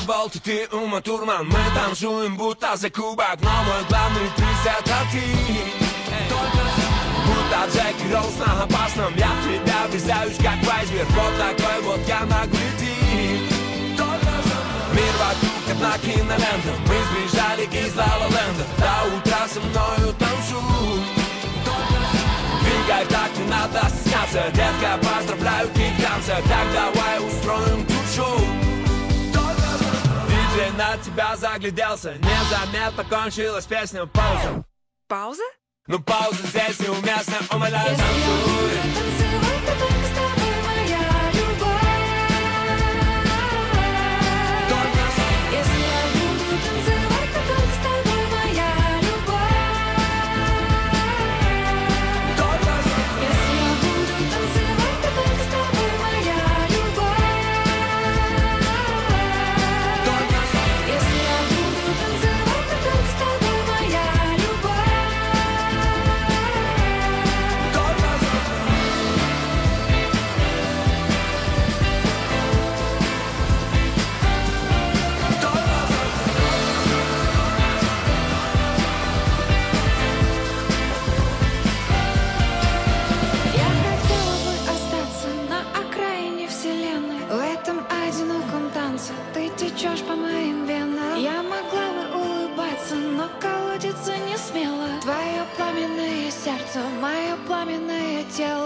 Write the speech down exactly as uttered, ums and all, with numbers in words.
болт, и ты Ума Турман. Мы танцуем, будто за кубок, но мой главный приз это ты. Будто Джеки Роуз на опасном, я в тебя врезаюсь, как в айсберг. Вот такой вот я наглый тип. Мир вокруг одна кинолента, мы сбежали из Ла-Ла-Ленда. До утра со мною танцуй. Двигай так, не надо стесняться, детка, поздравляю, ты в танце. Так давай устроим тут шоу. Диджей на тебя загляделся, незаметно кончилась песня. Пауза. Пауза? Ну пауза здесь неуместна, умоляю, Если я танцуй. буду танцевать, то только с тобой, моя любовь. Если я буду танцевать, то только с тобой, моя любовь. Если я буду танцевать, то только с тобой, моя любовь. Если я буду танцевать, то только с тобой, моя любовь. Я хотела бы остаться на окраине вселенной. В этом одиноком танце ты течешь по моим венам. Я могла бы улыбаться, но колодиться не смела. Твое пламенное сердце, мое пламенное тело.